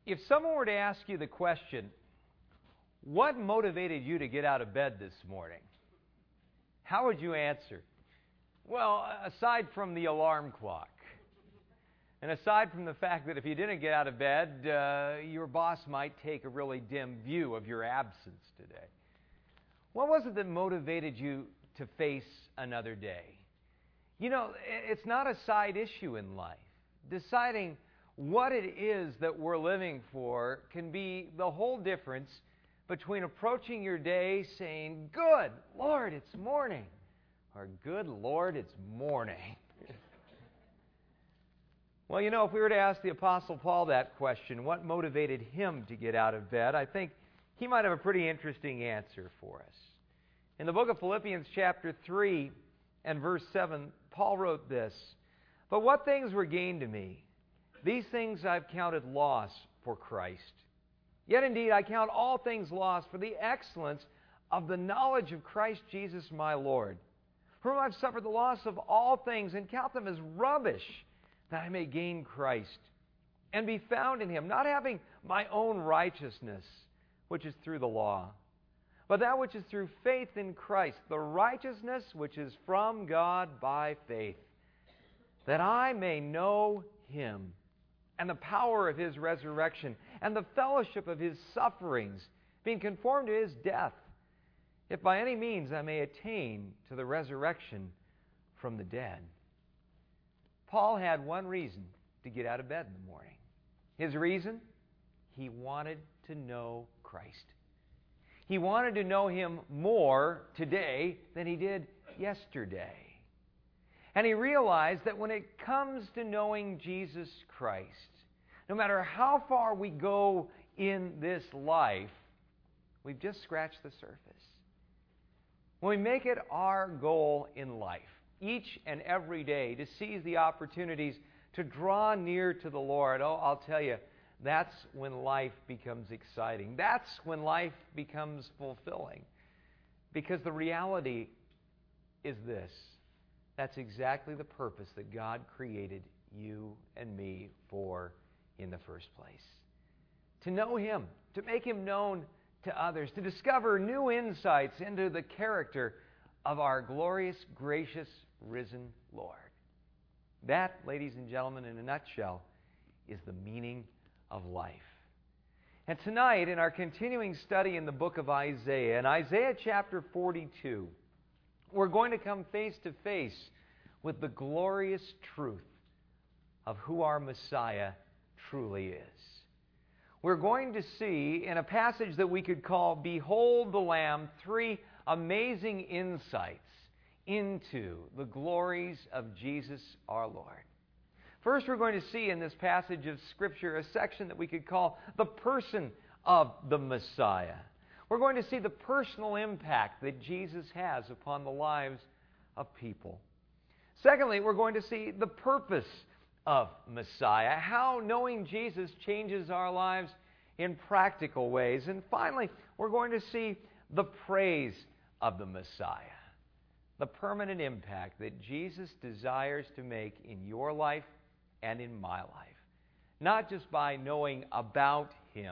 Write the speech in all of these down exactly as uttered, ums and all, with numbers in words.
If someone were to ask you the question, what motivated you to get out of bed this morning? How would you answer? Well, aside from the alarm clock, and aside from the fact that if you didn't get out of bed, uh, your boss might take a really dim view of your absence today. What was it that motivated you to face another day? You know, it's not a side issue in life. Deciding what it is that we're living for can be the whole difference between approaching your day saying, "Good Lord, it's morning," or "Good Lord, it's morning." Well, you know, if we were to ask the Apostle Paul that question, what motivated him to get out of bed, I think he might have a pretty interesting answer for us. In the book of Philippians chapter three and verse seven, Paul wrote this, "But what things were gained to me, these things I've counted loss for Christ. Yet indeed I count all things lost for the excellence of the knowledge of Christ Jesus my Lord, for whom I've suffered the loss of all things, and count them as rubbish, that I may gain Christ, and be found in Him, not having my own righteousness, which is through the law, but that which is through faith in Christ, the righteousness which is from God by faith, that I may know Him, and the power of His resurrection, and the fellowship of His sufferings, being conformed to His death, if by any means I may attain to the resurrection from the dead." Paul had one reason to get out of bed in the morning. His reason? He wanted to know Christ. He wanted to know Him more today than he did yesterday. And he realized that when it comes to knowing Jesus Christ, no matter how far we go in this life, we've just scratched the surface. When we make it our goal in life, each and every day, to seize the opportunities to draw near to the Lord, oh, I'll tell you, that's when life becomes exciting. That's when life becomes fulfilling. Because the reality is this: that's exactly the purpose that God created you and me for in the first place. To know Him, to make Him known to others, to discover new insights into the character of our glorious, gracious, risen Lord. That, ladies and gentlemen, in a nutshell, is the meaning of life. And tonight, in our continuing study in the book of Isaiah, in Isaiah chapter forty-two, we're going to come face to face with the glorious truth of who our Messiah truly is. We're going to see, in a passage that we could call "Behold the Lamb," three amazing insights into the glories of Jesus our Lord. First, we're going to see in this passage of Scripture a section that we could call the person of the Messiah. We're going to see the personal impact that Jesus has upon the lives of people. Secondly, we're going to see the purpose of Messiah, how knowing Jesus changes our lives in practical ways. And finally, we're going to see the praise of the Messiah, the permanent impact that Jesus desires to make in your life and in my life. Not just by knowing about Him,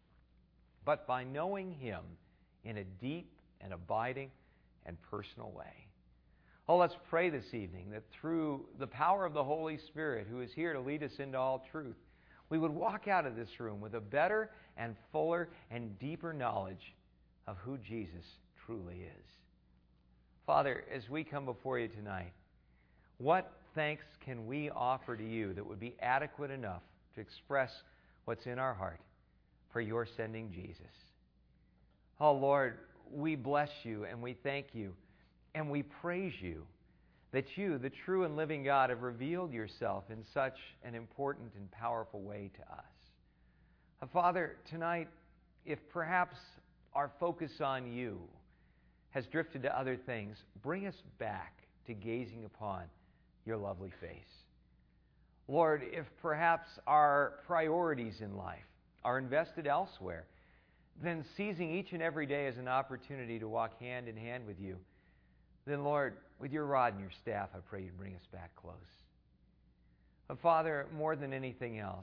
but by knowing Him in a deep and abiding and personal way. Oh, let's pray this evening that through the power of the Holy Spirit, who is here to lead us into all truth, we would walk out of this room with a better and fuller and deeper knowledge of who Jesus truly is. Father, as we come before You tonight, what thanks can we offer to You that would be adequate enough to express what's in our heart for Your sending Jesus? Oh, Lord, we bless You and we thank You and we praise You that You, the true and living God, have revealed Yourself in such an important and powerful way to us. Uh, Father, tonight, if perhaps our focus on You has drifted to other things, bring us back to gazing upon Your lovely face. Lord, if perhaps our priorities in life are invested elsewhere, then seizing each and every day as an opportunity to walk hand in hand with You, then Lord, with Your rod and Your staff, I pray You'd bring us back close. But Father, more than anything else,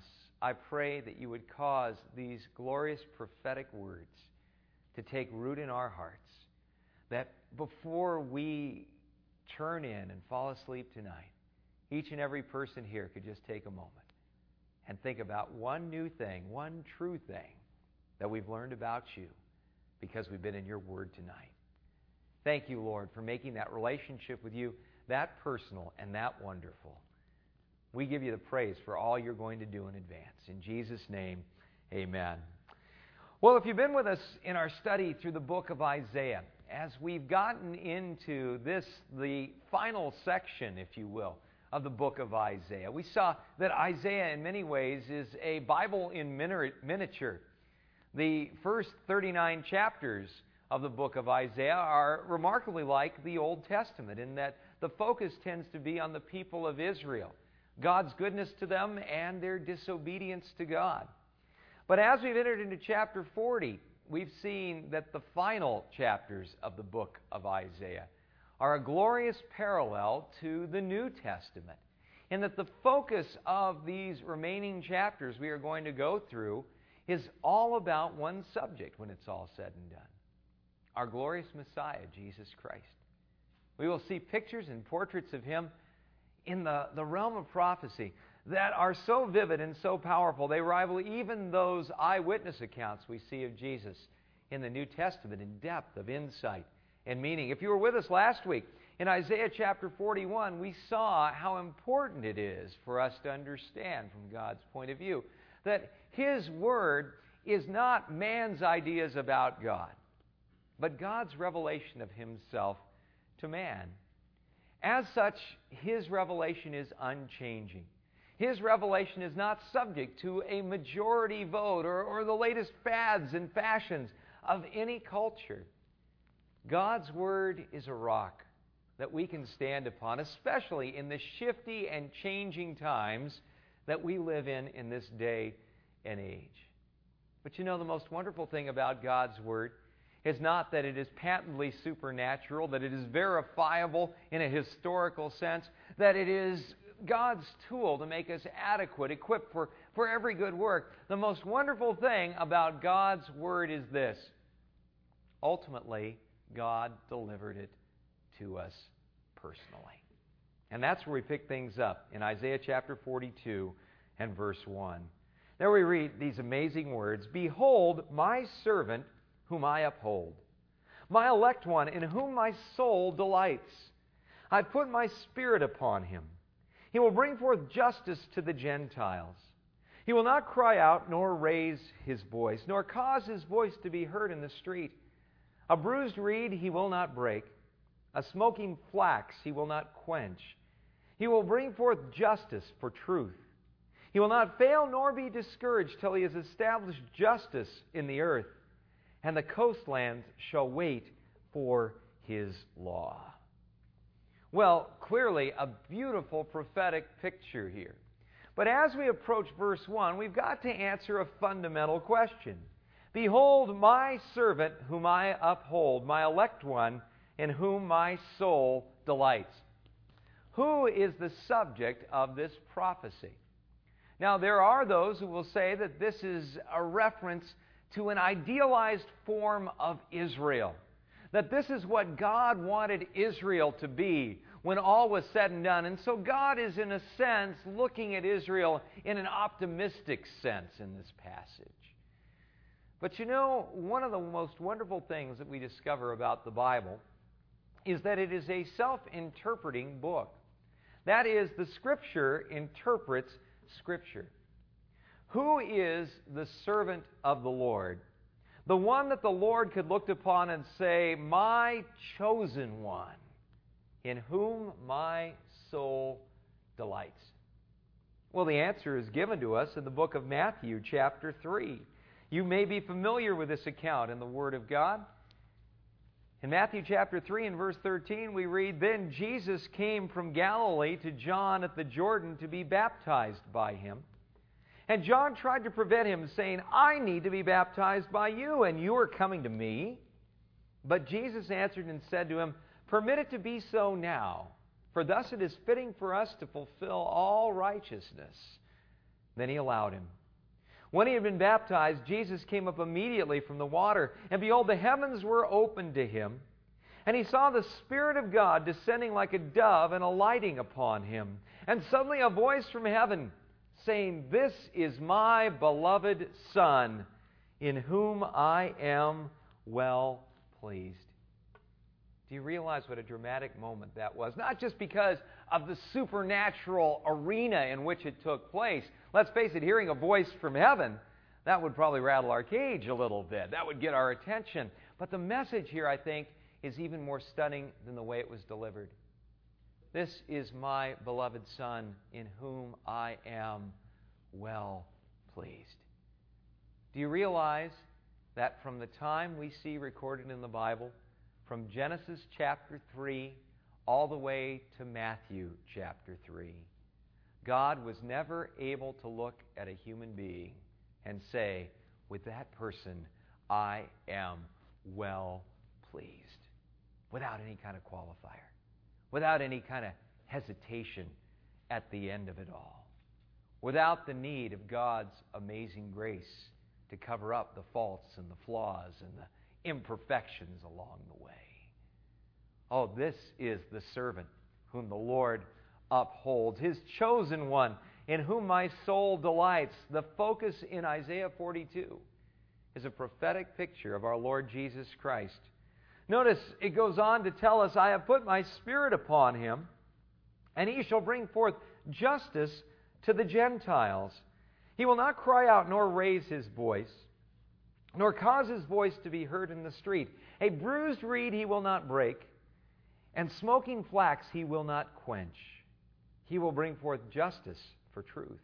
I pray that you would cause these glorious prophetic words to take root in our hearts, that before we turn in and fall asleep tonight, each and every person here could just take a moment and think about one new thing, one true thing that we've learned about you because we've been in your Word tonight. Thank you, Lord, for making that relationship with you that personal and that wonderful. We give you the praise for all you're going to do in advance. In Jesus' name, amen. Well, if you've been with us in our study through the book of Isaiah, as we've gotten into this, the final section, if you will, of the book of Isaiah, we saw that Isaiah in many ways is a Bible in miniature. The first thirty-nine chapters of the book of Isaiah are remarkably like the Old Testament in that the focus tends to be on the people of Israel, God's goodness to them and their disobedience to God. But as we've entered into chapter forty, we've seen that the final chapters of the book of Isaiah are a glorious parallel to the New Testament, in that the focus of these remaining chapters we are going to go through is all about one subject when it's all said and done: our glorious Messiah, Jesus Christ. We will see pictures and portraits of Him in the, the realm of prophecy that are so vivid and so powerful, they rival even those eyewitness accounts we see of Jesus in the New Testament in depth of insight and meaning. If you were with us last week, in Isaiah chapter forty-one, we saw how important it is for us to understand from God's point of view that His Word is not man's ideas about God, but God's revelation of Himself to man. As such, His revelation is unchanging. His revelation is not subject to a majority vote or, or the latest fads and fashions of any culture. God's Word is a rock that we can stand upon, especially in the shifty and changing times that we live in in this day and age. But you know, the most wonderful thing about God's Word is not that it is patently supernatural, that it is verifiable in a historical sense, that it is God's tool to make us adequate, equipped for, for every good work. The most wonderful thing about God's Word is this: ultimately, God delivered it to us personally. And that's where we pick things up in Isaiah chapter forty-two and verse one. There we read these amazing words: "Behold, my servant whom I uphold, my elect one in whom my soul delights. I put my spirit upon him. He will bring forth justice to the Gentiles. He will not cry out nor raise his voice, nor cause his voice to be heard in the street. A bruised reed he will not break, a smoking flax he will not quench. He will bring forth justice for truth. He will not fail nor be discouraged till he has established justice in the earth, and the coastlands shall wait for his law." Well, clearly a beautiful prophetic picture here. But as we approach verse one, we've got to answer a fundamental question. "Behold, my servant whom I uphold, my elect one in whom my soul delights." Who is the subject of this prophecy? Now, there are those who will say that this is a reference to an idealized form of Israel, that this is what God wanted Israel to be when all was said and done. And so God is, in a sense, looking at Israel in an optimistic sense in this passage. But you know, one of the most wonderful things that we discover about the Bible is that it is a self-interpreting book. That is, the Scripture interprets Scripture. Who is the servant of the Lord? The one that the Lord could look upon and say, "My chosen one, in whom my soul delights." Well, the answer is given to us in the book of Matthew, chapter three. You may be familiar with this account in the Word of God. In Matthew chapter three and verse thirteen, we read, "Then Jesus came from Galilee to John at the Jordan to be baptized by him. And John tried to prevent him, saying, 'I need to be baptized by you, and you are coming to me?' But Jesus answered and said to him, 'Permit it to be so now, for thus it is fitting for us to fulfill all righteousness.' Then he allowed him. When he had been baptized, Jesus came up immediately from the water, and behold, the heavens were opened to him. And he saw the Spirit of God descending like a dove and alighting upon him. And suddenly a voice from heaven saying, "This is my beloved Son, in whom I am well pleased." Do you realize what a dramatic moment that was? Not just because of the supernatural arena in which it took place. Let's face it, hearing a voice from heaven, that would probably rattle our cage a little bit. That would get our attention. But the message here, I think, is even more stunning than the way it was delivered. This is my beloved Son, in whom I am well pleased. Do you realize that from the time we see recorded in the Bible, from Genesis chapter three all the way to Matthew chapter three, God was never able to look at a human being and say, with that person, I am well pleased, without any kind of qualifier, without any kind of hesitation at the end of it all, without the need of God's amazing grace to cover up the faults and the flaws and the imperfections along the way. Oh, this is the servant whom the Lord upholds, His chosen one, in whom my soul delights. The focus in Isaiah forty-two is a prophetic picture of our Lord Jesus Christ. Notice it goes on to tell us, I have put my Spirit upon him, and he shall bring forth justice to the Gentiles. He will not cry out nor raise his voice, nor cause his voice to be heard in the street. A bruised reed he will not break, and smoking flax he will not quench. He will bring forth justice for truth.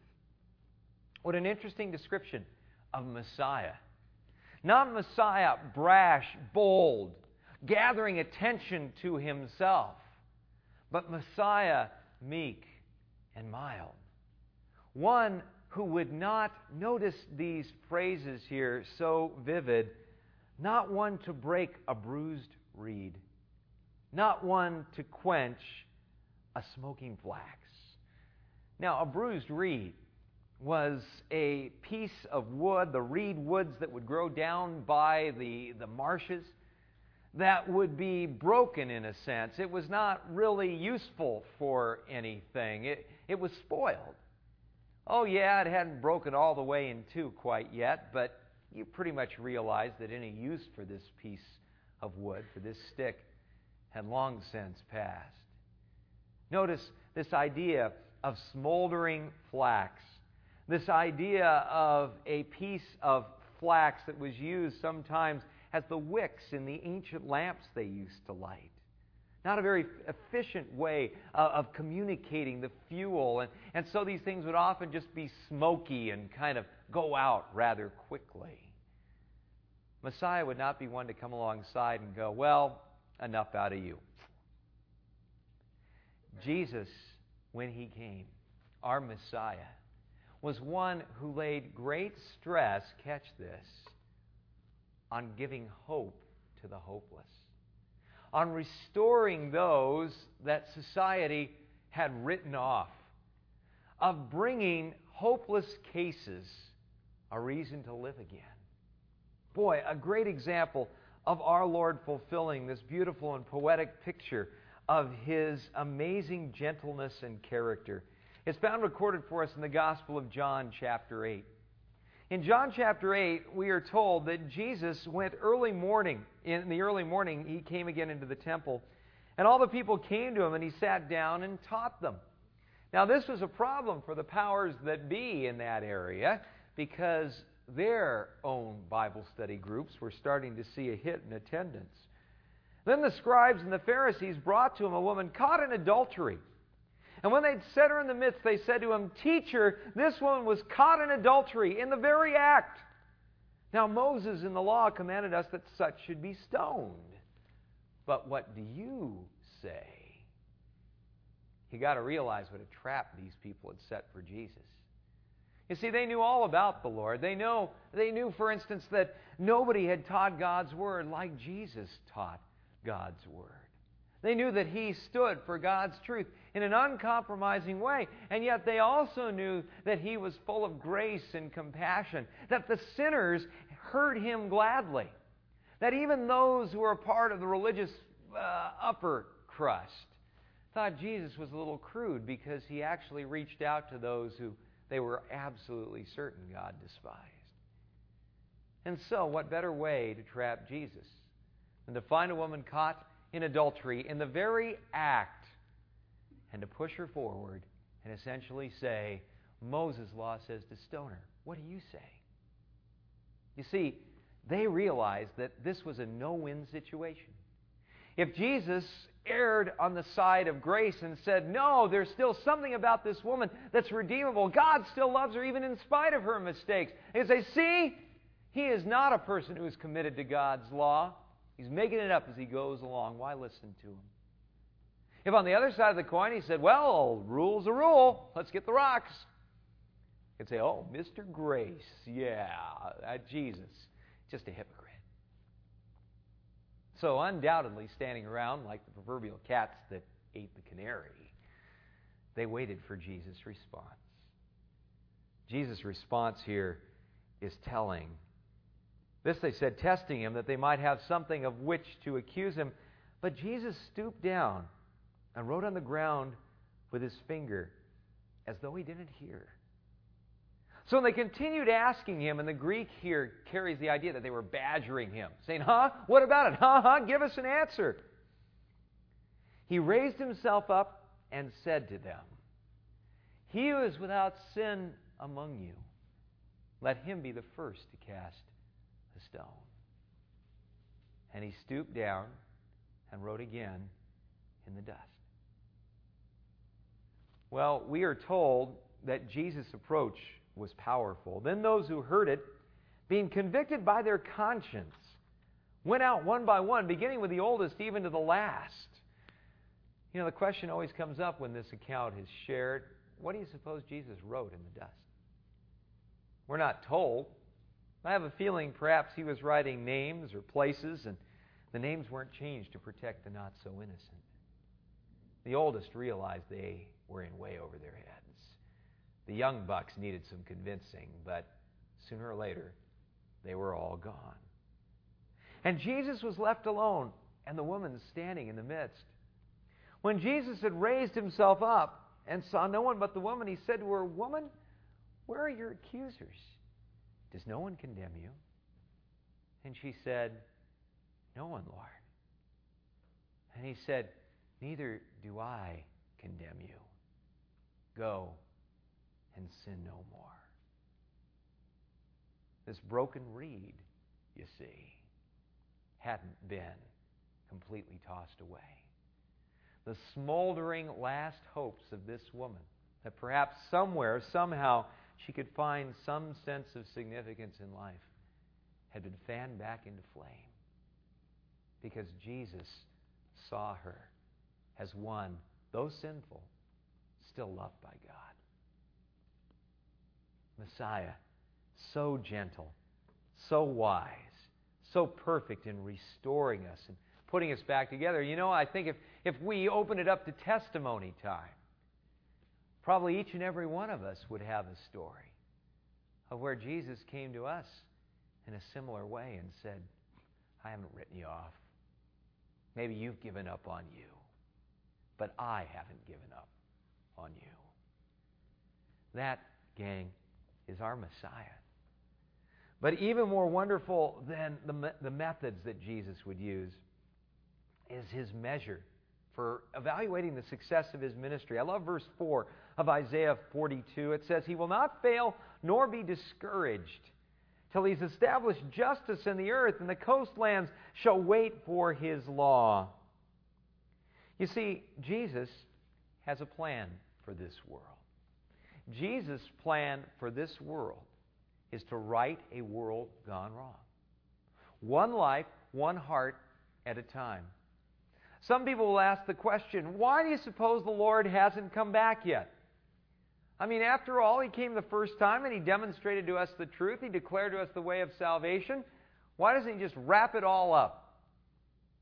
What an interesting description of Messiah. Not Messiah brash, bold, gathering attention to himself, but Messiah meek and mild. One who would not, notice these phrases here so vivid, not one to break a bruised reed, not one to quench a smoking flax. Now, a bruised reed was a piece of wood, the reed woods that would grow down by the, the marshes, that would be broken in a sense. It was not really useful for anything. It, it was spoiled. Oh yeah, it hadn't broken all the way in two quite yet, but you pretty much realize that any use for this piece of wood, for this stick, had long since passed. Notice this idea of smoldering flax. This idea of a piece of flax that was used sometimes as the wicks in the ancient lamps they used to light. Not a very efficient way uh, of communicating the fuel. And, and so these things would often just be smoky and kind of go out rather quickly. Messiah would not be one to come alongside and go, well, enough out of you. Jesus, when he came, our Messiah, was one who laid great stress, catch this, on giving hope to the hopeless, on restoring those that society had written off, of bringing hopeless cases a reason to live again. Boy, a great example of our Lord fulfilling this beautiful and poetic picture of His amazing gentleness and character. It's found recorded for us in the Gospel of John chapter eight. In John chapter eight, we are told that Jesus went early morning. In the early morning, He came again into the temple, and all the people came to Him, and He sat down and taught them. Now, this was a problem for the powers that be in that area, because their own Bible study groups were starting to see a hit in attendance. Then the scribes and the Pharisees brought to Him a woman caught in adultery. And when they'd set her in the midst, they said to Him, "Teacher, this woman was caught in adultery in the very act. Now Moses in the law commanded us that such should be stoned. But what do you say?" You got to realize what a trap these people had set for Jesus. You see, they knew all about the Lord. They know, they knew, for instance, that nobody had taught God's Word like Jesus taught God's Word. They knew that he stood for God's truth in an uncompromising way. And yet they also knew that he was full of grace and compassion, that the sinners heard him gladly, that even those who were a part of the religious uh, upper crust thought Jesus was a little crude because he actually reached out to those who they were absolutely certain God despised. And so, what better way to trap Jesus than to find a woman caught in adultery in the very act and to push her forward and essentially say, Moses' law says to stone her. What do you say? You see, they realized that this was a no-win situation. If Jesus erred on the side of grace and said, no, there's still something about this woman that's redeemable. God still loves her even in spite of her mistakes. They say, see, he is not a person who is committed to God's law. He's making it up as he goes along. Why listen to him? If on the other side of the coin he said, well, rule's a rule. Let's get the rocks. You'd say, oh, Mister Grace, yeah, that Jesus, just a hypocrite. So undoubtedly standing around like the proverbial cats that ate the canary, they waited for Jesus' response. Jesus' response here is telling. This they said, testing him, that they might have something of which to accuse him. But Jesus stooped down and wrote on the ground with his finger as though he didn't hear. So when they continued asking him, and the Greek here carries the idea that they were badgering him, saying, huh? What about it? Huh? Huh? Give us an answer. He raised himself up and said to them, he who is without sin among you, let him be the first to cast a stone. And he stooped down and wrote again in the dust. Well, we are told that Jesus' approach was powerful. Then those who heard it, being convicted by their conscience, went out one by one, beginning with the oldest even to the last. You know, the question always comes up when this account is shared, what do you suppose Jesus wrote in the dust? We're not told. I have a feeling perhaps he was writing names or places, and the names weren't changed to protect the not-so-innocent. The oldest realized they were in way over their heads. The young bucks needed some convincing, but sooner or later, they were all gone. And Jesus was left alone, and the woman standing in the midst. When Jesus had raised himself up and saw no one but the woman, he said to her, woman, where are your accusers? Does no one condemn you? And she said, no one, Lord. And he said, neither do I condemn you. Go and sin no more. This broken reed, you see, hadn't been completely tossed away. The smoldering last hopes of this woman, that perhaps somewhere, somehow, she could find some sense of significance in life, had been fanned back into flame because Jesus saw her as one, though sinful, still loved by God. Messiah, so gentle, so wise, so perfect in restoring us and putting us back together. You know, I think if, if we open it up to testimony time, probably each and every one of us would have a story of where Jesus came to us in a similar way and said, I haven't written you off. Maybe you've given up on you, but I haven't given up on you. That, gang, is our Messiah. But even more wonderful than the, the methods that Jesus would use is his measure for evaluating the success of his ministry. I love verse four of Isaiah forty-two. It says, he will not fail nor be discouraged till he's established justice in the earth, and the coastlands shall wait for his law. You see, Jesus has a plan for this world. Jesus' plan for this world is to right a world gone wrong. One life, one heart at a time. Some people will ask the question, why do you suppose the Lord hasn't come back yet? I mean, after all, he came the first time and he demonstrated to us the truth. He declared to us the way of salvation. Why doesn't he just wrap it all up?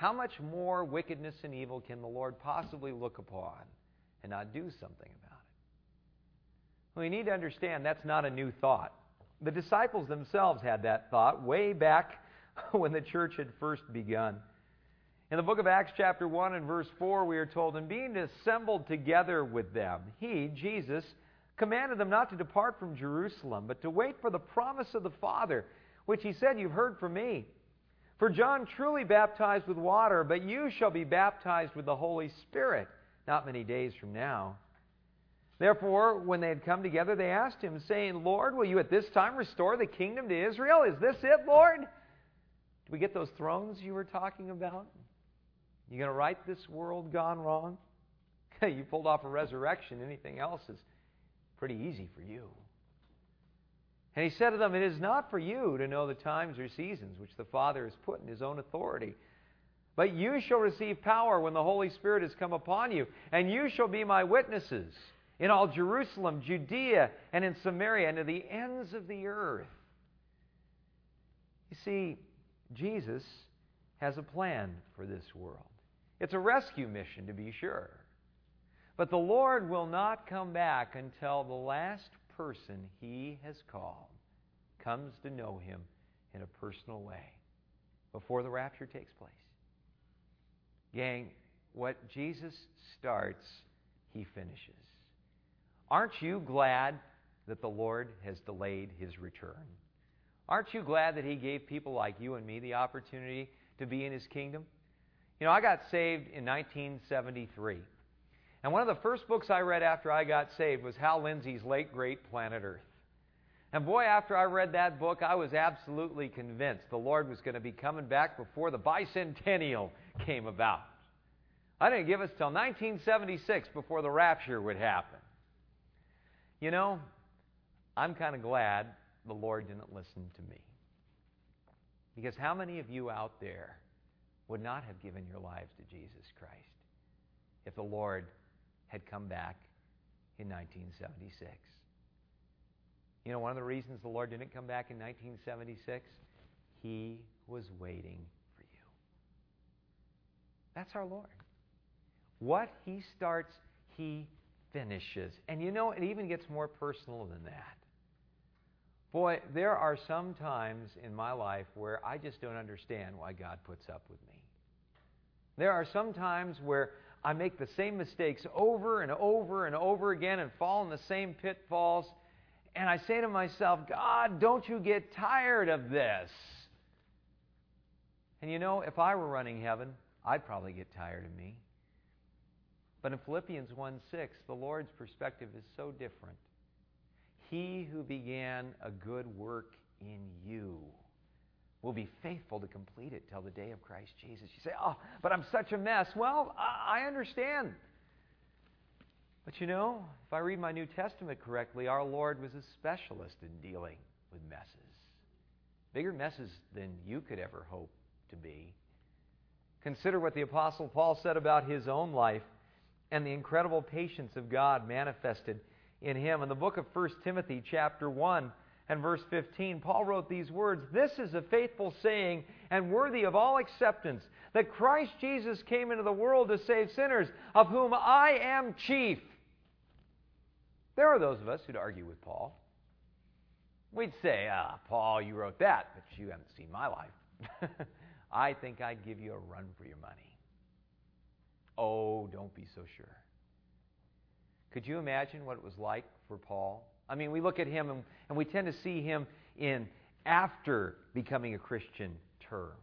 how much more wickedness and evil can the Lord possibly look upon and not do something about it? Well, you need to understand that's not a new thought. The disciples themselves had that thought way back when the church had first begun. In the book of Acts chapter one and verse four, we are told, "And being assembled together with them, He, Jesus, commanded them not to depart from Jerusalem, but to wait for the promise of the Father, which He said, 'You've heard from me. For John truly baptized with water, but you shall be baptized with the Holy Spirit not many days from now.' Therefore, when they had come together, they asked Him, saying, 'Lord, will you at this time restore the kingdom to Israel? Is this it, Lord?'" Do we get those thrones you were talking about? You going to right this world gone wrong? You pulled off a resurrection. Anything else is pretty easy for you. And He said to them, "It is not for you to know the times or seasons which the Father has put in His own authority. But you shall receive power when the Holy Spirit has come upon you, and you shall be my witnesses in all Jerusalem, Judea, and in Samaria, and to the ends of the earth." You see, Jesus has a plan for this world. It's a rescue mission, to be sure. But the Lord will not come back until the last person He has called comes to know Him in a personal way before the rapture takes place. Gang, what Jesus starts, He finishes. Aren't you glad that the Lord has delayed His return? Aren't you glad that He gave people like you and me the opportunity to be in His kingdom? You know, I got saved in nineteen seventy-three. And one of the first books I read after I got saved was Hal Lindsey's late great Planet Earth. And boy, after I read that book, I was absolutely convinced the Lord was going to be coming back before the bicentennial came about. I didn't give us till nineteen seventy-six before the rapture would happen. You know, I'm kind of glad the Lord didn't listen to me. Because how many of you out there would not have given your lives to Jesus Christ if the Lord had come back in nineteen seventy-six? You know, one of the reasons the Lord didn't come back in nineteen seventy-six, He was waiting for you. That's our Lord. What He starts, He finishes. And you know, it even gets more personal than that. Boy, there are some times in my life where I just don't understand why God puts up with me. There are some times where I make the same mistakes over and over and over again and fall in the same pitfalls. And I say to myself, "God, don't you get tired of this?" And you know, if I were running heaven, I'd probably get tired of me. But in Philippians one six, the Lord's perspective is so different. He who began a good work in you will be faithful to complete it till the day of Christ Jesus. You say, "Oh, but I'm such a mess." Well, I understand. But you know, if I read my New Testament correctly, our Lord was a specialist in dealing with messes. Bigger messes than you could ever hope to be. Consider what the Apostle Paul said about his own life and the incredible patience of God manifested in him. In the book of First Timothy chapter one and verse fifteen, Paul wrote these words, "This is a faithful saying and worthy of all acceptance, that Christ Jesus came into the world to save sinners, of whom I am chief." There are those of us who'd argue with Paul. We'd say, "Ah, Paul, you wrote that, but you haven't seen my life." I think I'd give you a run for your money. Oh, don't be so sure. Could you imagine what it was like for Paul? I mean, we look at him and, and we tend to see him in after becoming a Christian terms.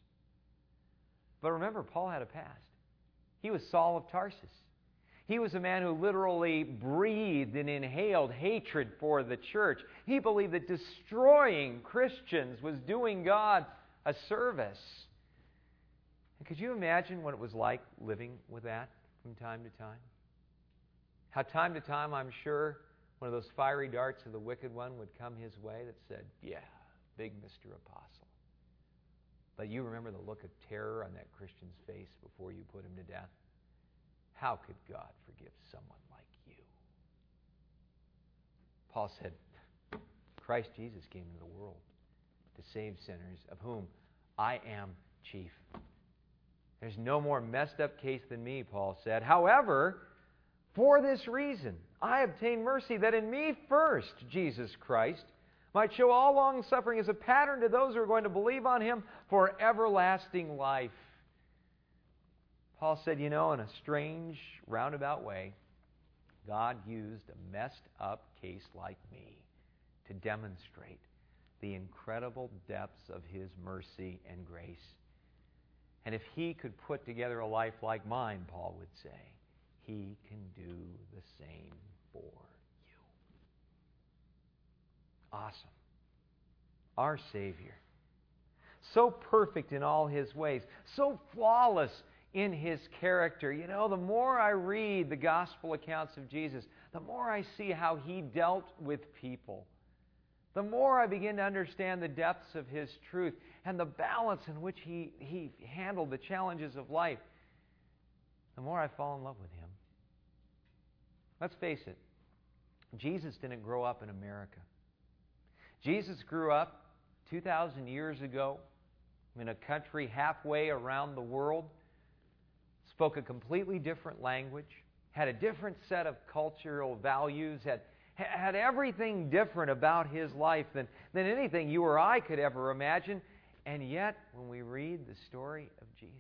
But remember, Paul had a past. He was Saul of Tarsus. He was a man who literally breathed and inhaled hatred for the church. He believed that destroying Christians was doing God a service. And could you imagine what it was like living with that from time to time? How time to time, I'm sure, one of those fiery darts of the wicked one would come his way that said, "Yeah, big Mister Apostle." But you remember the look of terror on that Christian's face before you put him to death? How could God forgive someone like you? Paul said, Christ Jesus came into the world to save sinners, of whom I am chief. There's no more messed up case than me, Paul said. However, for this reason, I obtain mercy that in me first, Jesus Christ, might show all long suffering as a pattern to those who are going to believe on Him for everlasting life. Paul said, you know, in a strange, roundabout way, God used a messed up case like me to demonstrate the incredible depths of His mercy and grace. And if He could put together a life like mine, Paul would say, He can do the same for you. Awesome. Our Savior. So perfect in all His ways. So flawless in His character. You know, the more I read the gospel accounts of Jesus, the more I see how He dealt with people. The more I begin to understand the depths of His truth and the balance in which He, he handled the challenges of life, the more I fall in love with Him. Let's face it, Jesus didn't grow up in America. Jesus grew up two thousand years ago in a country halfway around the world, spoke a completely different language, had a different set of cultural values, had had everything different about His life than, than anything you or I could ever imagine. And yet, when we read the story of Jesus,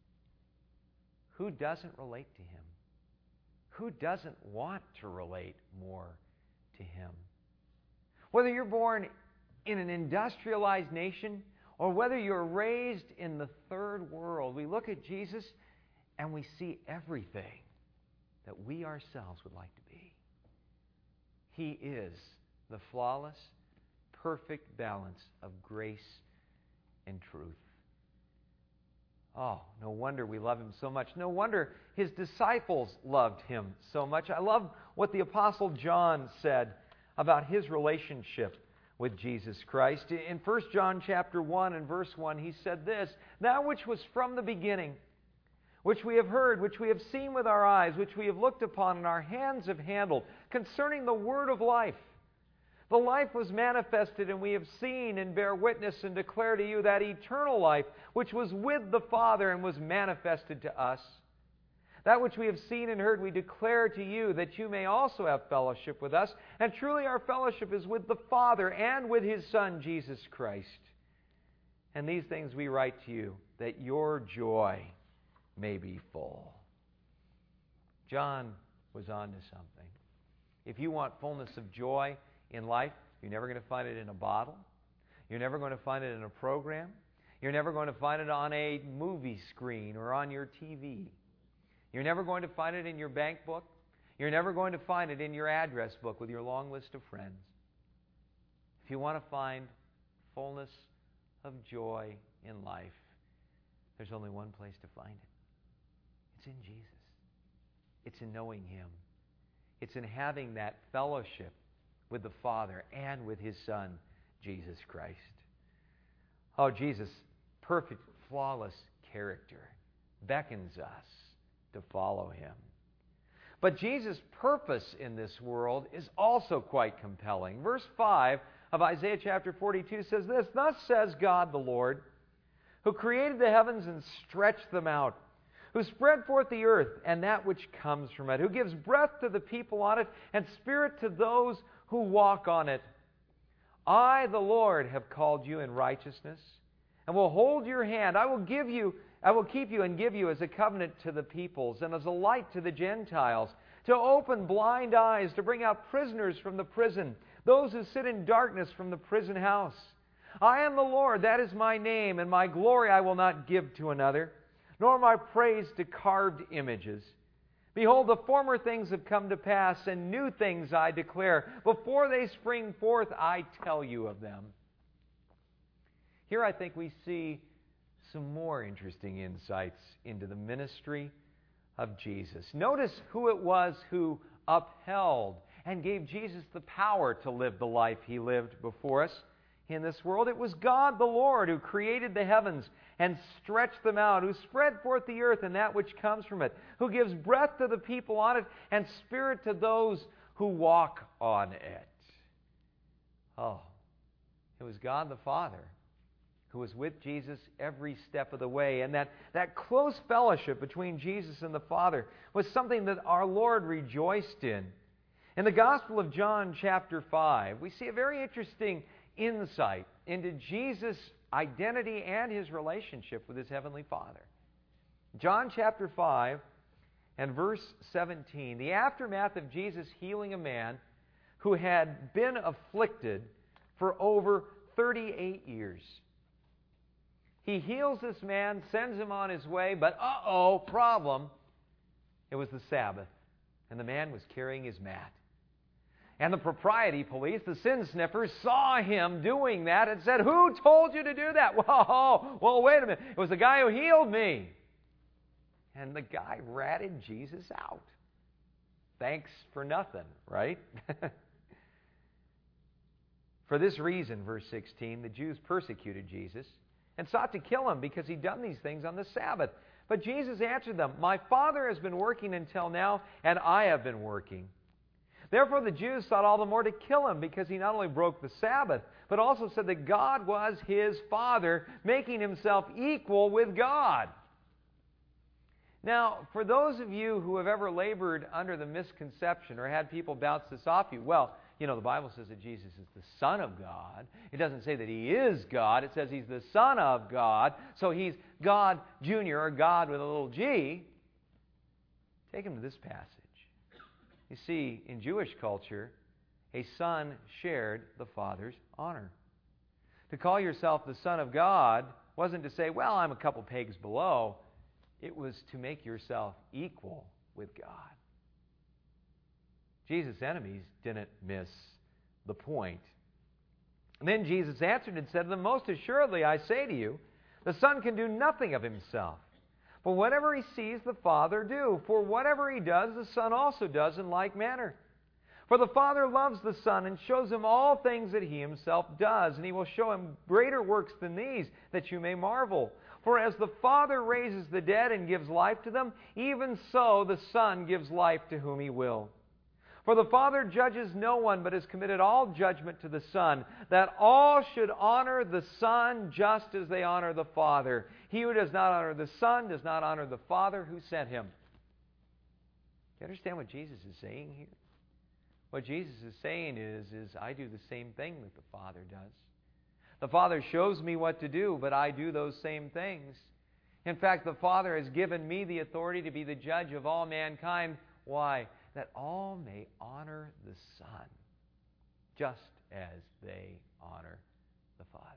who doesn't relate to Him? Who doesn't want to relate more to Him? Whether you're born in an industrialized nation or whether you're raised in the third world, we look at Jesus and we see everything that we ourselves would like to be. He is the flawless, perfect balance of grace and truth. Oh, no wonder we love Him so much. No wonder His disciples loved Him so much. I love what the Apostle John said about his relationship with Jesus Christ. In First John chapter one and verse one, he said this, "That which was from the beginning, which we have heard, which we have seen with our eyes, which we have looked upon and our hands have handled, concerning the word of life. The life was manifested, and we have seen and bear witness and declare to you that eternal life, which was with the Father and was manifested to us. That which we have seen and heard we declare to you, that you may also have fellowship with us. And truly our fellowship is with the Father and with His Son, Jesus Christ. And these things we write to you, that your joy may be full." John was on to something. If you want fullness of joy in life, you're never going to find it in a bottle. You're never going to find it in a program. You're never going to find it on a movie screen or on your T V. You're never going to find it in your bank book. You're never going to find it in your address book with your long list of friends. If you want to find fullness of joy in life, there's only one place to find it. It's in Jesus. It's in knowing Him. It's in having that fellowship with the Father and with His Son, Jesus Christ. Oh, Jesus' perfect, flawless character beckons us to follow Him. But Jesus' purpose in this world is also quite compelling. Verse five of Isaiah chapter forty-two says this, "Thus says God the Lord, who created the heavens and stretched them out, who spread forth the earth and that which comes from it, who gives breath to the people on it and spirit to those who walk on it. I, the Lord, have called you in righteousness and will hold your hand. I will give you, I will keep you and give you as a covenant to the peoples and as a light to the Gentiles, to open blind eyes, to bring out prisoners from the prison, those who sit in darkness from the prison house. I am the Lord, that is my name, and my glory I will not give to another, nor my praise to carved images. Behold, the former things have come to pass, and new things I declare. Before they spring forth, I tell you of them." Here I think we see some more interesting insights into the ministry of Jesus. Notice who it was who upheld and gave Jesus the power to live the life He lived before us in this world. It was God the Lord who created the heavens and stretched them out, who spread forth the earth and that which comes from it, who gives breath to the people on it and spirit to those who walk on it. Oh, it was God the Father who was with Jesus every step of the way. And that, that close fellowship between Jesus and the Father was something that our Lord rejoiced in. In the Gospel of John chapter five, we see a very interesting insight into Jesus' identity and His relationship with His Heavenly Father. John chapter five and verse seventeen, the aftermath of Jesus healing a man who had been afflicted for over thirty-eight years. He heals this man, sends him on his way, but uh-oh, problem. It was the Sabbath, and the man was carrying his mat. And the propriety police, the sin sniffers, saw him doing that and said, "Who told you to do that?" Whoa, well, wait a minute. It was the guy who healed me. And the guy ratted Jesus out. Thanks for nothing, right? For this reason, verse sixteen, the Jews persecuted Jesus and sought to kill him because he'd done these things on the Sabbath. But Jesus answered them, "My Father has been working until now, and I have been working." Therefore the Jews sought all the more to kill him because he not only broke the Sabbath, but also said that God was his Father, making himself equal with God. Now, for those of you who have ever labored under the misconception or had people bounce this off you, well, you know, the Bible says that Jesus is the Son of God. It doesn't say that He is God. It says He's the Son of God. So He's God Junior, or God with a little g. Take him to this passage. You see, in Jewish culture, a son shared the Father's honor. To call yourself the Son of God wasn't to say, well, I'm a couple pegs below. It was to make yourself equal with God. Jesus' enemies didn't miss the point. And then Jesus answered and said to them, "Most assuredly I say to you, the Son can do nothing of Himself, but whatever He sees the Father do. For whatever He does, the Son also does in like manner. For the Father loves the Son and shows Him all things that He Himself does, and He will show Him greater works than these, that you may marvel. For as the Father raises the dead and gives life to them, even so the Son gives life to whom He will. For the Father judges no one, but has committed all judgment to the Son, that all should honor the Son just as they honor the Father. He who does not honor the Son does not honor the Father who sent Him." Do you understand what Jesus is saying here? What Jesus is saying is, is I do the same thing that the Father does. The Father shows me what to do, but I do those same things. In fact, the Father has given me the authority to be the judge of all mankind. Why? That all may honor the Son, just as they honor the Father.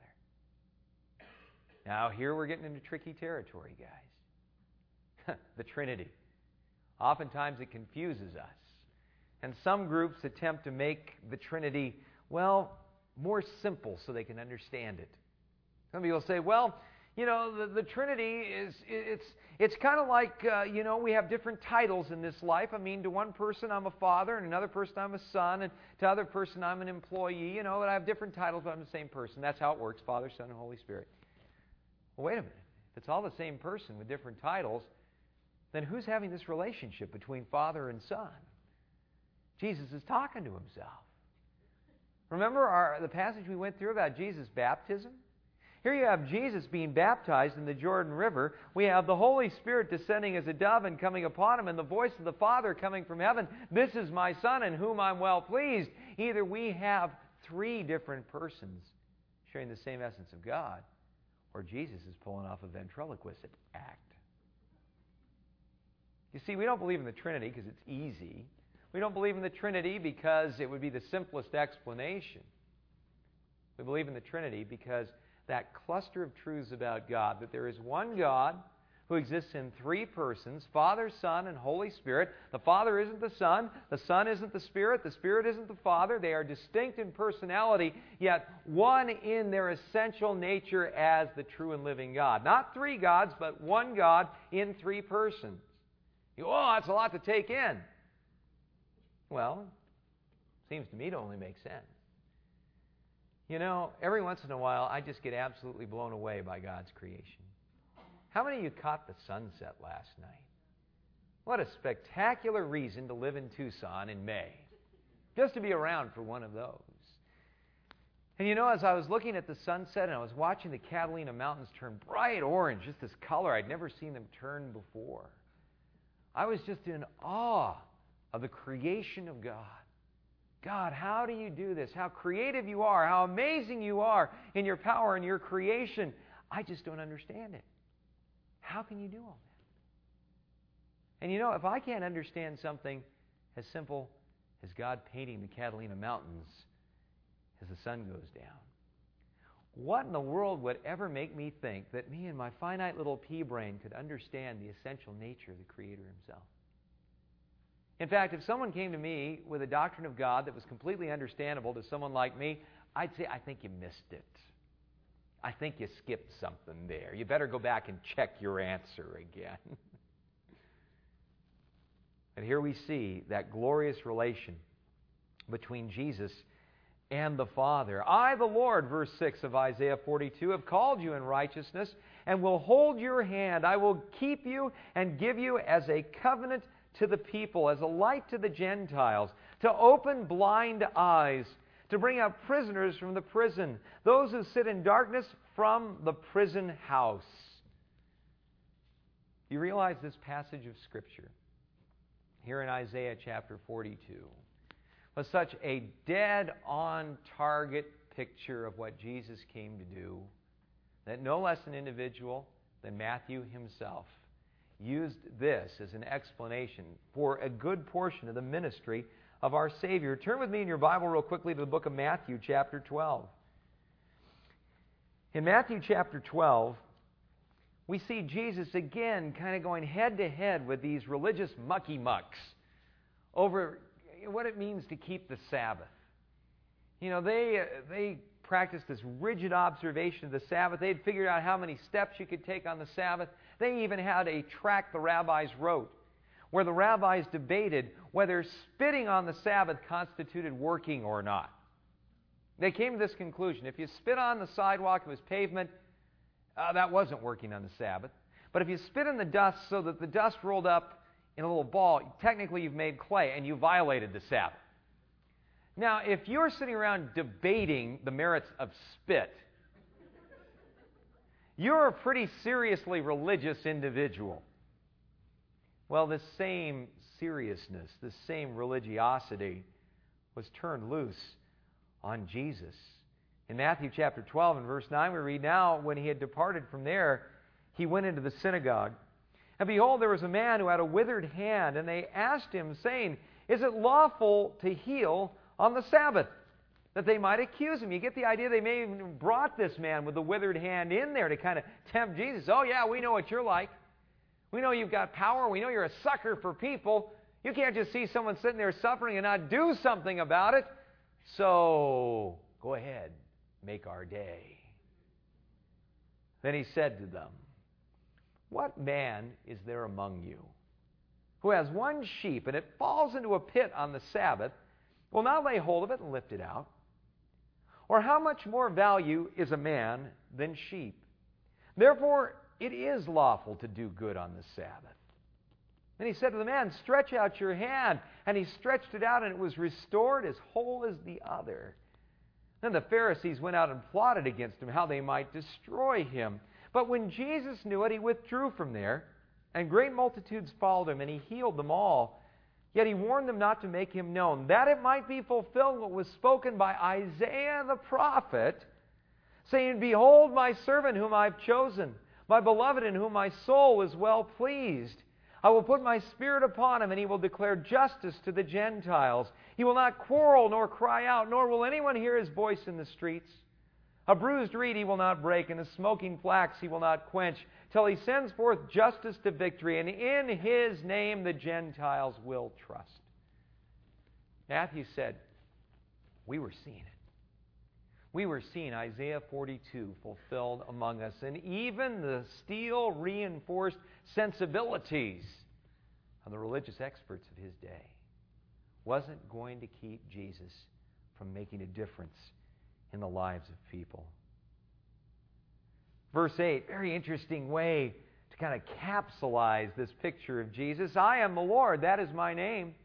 Now, here we're getting into tricky territory, guys. The Trinity. Oftentimes it confuses us. And some groups attempt to make the Trinity, well, more simple so they can understand it. Some people say, well, you know, the, the Trinity is, it's it's kind of like, uh, you know, we have different titles in this life. I mean, to one person I'm a father, and another person I'm a son, and to another person I'm an employee. You know, and I have different titles, but I'm the same person. That's how it works, Father, Son, and Holy Spirit. Well, wait a minute. If it's all the same person with different titles, then who's having this relationship between Father and Son? Jesus is talking to Himself. Remember our, the passage we went through about Jesus' baptism? Here you have Jesus being baptized in the Jordan River. We have the Holy Spirit descending as a dove and coming upon Him, and the voice of the Father coming from heaven. "This is my Son in whom I'm well pleased." Either we have three different persons sharing the same essence of God, or Jesus is pulling off a ventriloquist act. You see, we don't believe in the Trinity because it's easy. We don't believe in the Trinity because it would be the simplest explanation. We believe in the Trinity because that cluster of truths about God, that there is one God who exists in three persons, Father, Son, and Holy Spirit. The Father isn't the Son, the Son isn't the Spirit, the Spirit isn't the Father. They are distinct in personality, yet one in their essential nature as the true and living God. Not three gods, but one God in three persons. You go, oh, that's a lot to take in. Well, seems to me to only make sense. You know, every once in a while, I just get absolutely blown away by God's creation. How many of you caught the sunset last night? What a spectacular reason to live in Tucson in May. Just to be around for one of those. And you know, as I was looking at the sunset and I was watching the Catalina Mountains turn bright orange, just this color I'd never seen them turn before, I was just in awe of the creation of God. God, how do you do this? How creative you are, how amazing you are in your power and your creation. I just don't understand it. How can you do all that? And you know, if I can't understand something as simple as God painting the Catalina Mountains as the sun goes down, what in the world would ever make me think that me and my finite little pea brain could understand the essential nature of the Creator Himself? In fact, if someone came to me with a doctrine of God that was completely understandable to someone like me, I'd say, I think you missed it. I think you skipped something there. You better go back and check your answer again. And here we see that glorious relation between Jesus and the Father. I, the Lord, verse six of Isaiah forty-two, have called you in righteousness and will hold your hand. I will keep you and give you as a covenant to the people, as a light to the Gentiles, to open blind eyes, to bring out prisoners from the prison, those who sit in darkness from the prison house. You realize this passage of Scripture here in Isaiah chapter forty-two was such a dead-on target picture of what Jesus came to do that no less an individual than Matthew himself used this as an explanation for a good portion of the ministry of our Savior. Turn with me in your Bible real quickly to the book of Matthew chapter twelve. In Matthew chapter twelve, we see Jesus again kind of going head-to-head with these religious mucky-mucks over what it means to keep the Sabbath. You know, they, uh, they practiced this rigid observation of the Sabbath. They had figured out how many steps you could take on the Sabbath. They even had a tract the rabbis wrote where the rabbis debated whether spitting on the Sabbath constituted working or not. They came to this conclusion. If you spit on the sidewalk, it was pavement, uh, that wasn't working on the Sabbath. But if you spit in the dust so that the dust rolled up in a little ball, technically you've made clay and you violated the Sabbath. Now, if you're sitting around debating the merits of spit, you're a pretty seriously religious individual. Well, this same seriousness, this same religiosity was turned loose on Jesus. In Matthew chapter twelve and verse nine we read, now when he had departed from there, he went into the synagogue. And behold, there was a man who had a withered hand, and they asked him, saying, is it lawful to heal on the Sabbath? That they might accuse him. You get the idea they may have even brought this man with the withered hand in there to kind of tempt Jesus. Oh yeah, we know what you're like. We know you've got power. We know you're a sucker for people. You can't just see someone sitting there suffering and not do something about it. So, go ahead, make our day. Then he said to them, what man is there among you who has one sheep and it falls into a pit on the Sabbath, will not lay hold of it and lift it out? Or how much more value is a man than sheep? Therefore, it is lawful to do good on the Sabbath. Then he said to the man, stretch out your hand. And he stretched it out, and it was restored as whole as the other. Then the Pharisees went out and plotted against him how they might destroy him. But when Jesus knew it, he withdrew from there, and great multitudes followed him, and he healed them all. Yet he warned them not to make him known, that it might be fulfilled what was spoken by Isaiah the prophet, saying, behold my servant whom I have chosen, my beloved in whom my soul is well pleased. I will put my spirit upon him, and he will declare justice to the Gentiles. He will not quarrel nor cry out, nor will anyone hear his voice in the streets. A bruised reed he will not break, and a smoking flax he will not quench, till he sends forth justice to victory, and in his name the Gentiles will trust. Matthew said, we were seeing it. We were seeing Isaiah forty-two fulfilled among us, and even the steel-reinforced sensibilities of the religious experts of his day wasn't going to keep Jesus from making a difference in the lives of people. Verse eight, very interesting way to kind of capsulize this picture of Jesus. I am the Lord, that is my name.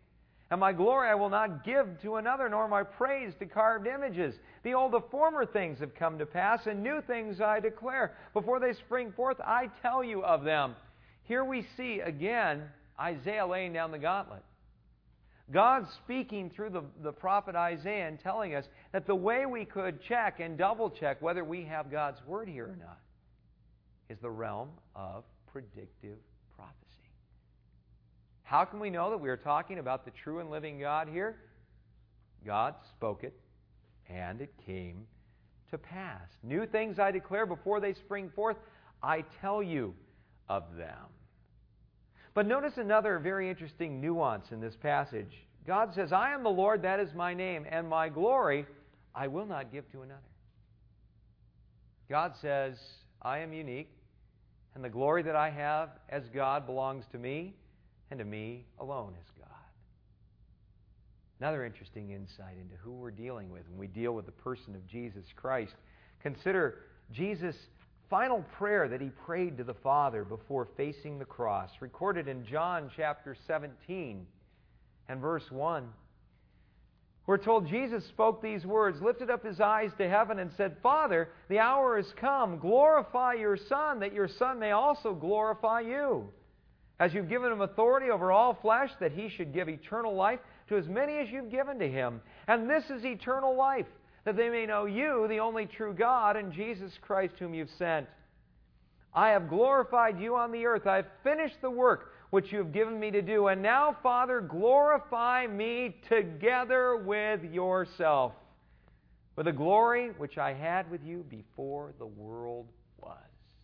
And my glory I will not give to another, nor my praise to carved images. Behold, the former things have come to pass, and new things I declare. Before they spring forth, I tell you of them. Here we see again Isaiah laying down the gauntlet. God speaking through the, the prophet Isaiah and telling us that the way we could check and double check whether we have God's Word here or not is the realm of predictive prophecy. How can we know that we are talking about the true and living God here? God spoke it, and it came to pass. New things I declare before they spring forth, I tell you of them. But notice another very interesting nuance in this passage. God says, I am the Lord, that is my name, and my glory I will not give to another. God says, I am unique, and the glory that I have as God belongs to me, and to me alone as God. Another interesting insight into who we're dealing with when we deal with the person of Jesus Christ. Consider Jesus' final prayer that he prayed to the Father before facing the cross, recorded in John chapter seventeen and verse one. We're told Jesus spoke these words, lifted up his eyes to heaven and said, Father, the hour has come. Glorify your Son, that your Son may also glorify you. As you've given him authority over all flesh, that he should give eternal life to as many as you've given to him. And this is eternal life, that they may know you, the only true God, and Jesus Christ whom you've sent. I have glorified you on the earth. I have finished the work which you have given me to do. And now, Father, glorify me together with yourself, with the glory which I had with you before the world was.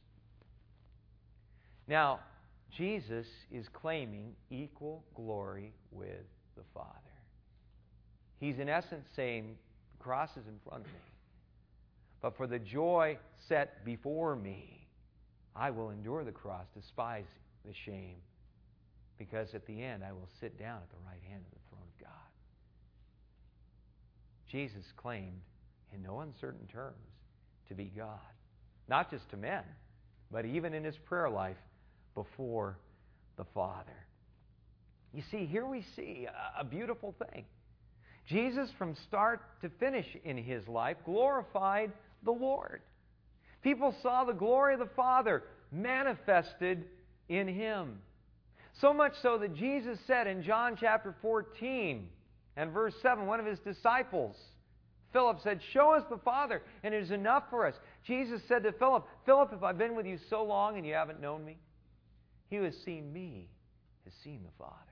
Now, Jesus is claiming equal glory with the Father. He's in essence saying, the cross is in front of me, but for the joy set before me, I will endure the cross, despise the shame, because at the end I will sit down at the right hand of the throne of God. Jesus claimed in no uncertain terms to be God, not just to men, but even in his prayer life before the Father. You see, here we see a beautiful thing. Jesus, from start to finish in his life, glorified the Lord. People saw the glory of the Father manifested in him. So much so that Jesus said in John chapter fourteen and verse seven, one of his disciples, Philip, said, show us the Father, and it is enough for us. Jesus said to Philip, Philip, if I've been with you so long and you haven't known me, he who has seen me has seen the Father.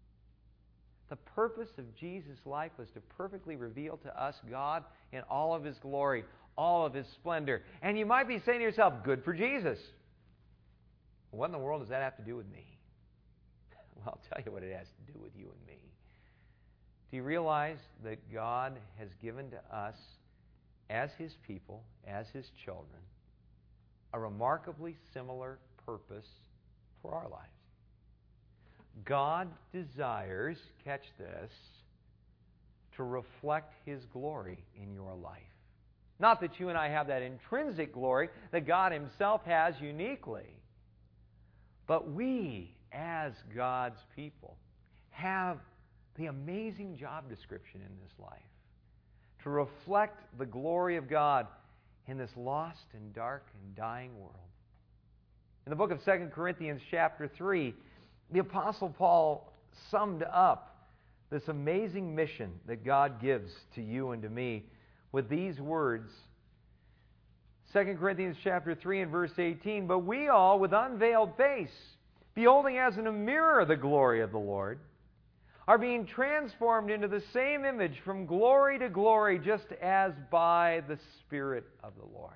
The purpose of Jesus' life was to perfectly reveal to us God in all of his glory, all of his splendor. And you might be saying to yourself, good for Jesus. What in the world does that have to do with me? Well, I'll tell you what it has to do with you and me. Do you realize that God has given to us, as his people, as his children, a remarkably similar purpose for our lives? God desires, catch this, to reflect his glory in your life. Not that you and I have that intrinsic glory that God himself has uniquely, but we, as God's people, have the amazing job description in this life to reflect the glory of God in this lost and dark and dying world. In the book of Second Corinthians chapter three, the Apostle Paul summed up this amazing mission that God gives to you and to me with these words. Second Corinthians chapter three and verse eighteen, but we all with unveiled face, beholding as in a mirror the glory of the Lord, are being transformed into the same image from glory to glory, just as by the Spirit of the Lord.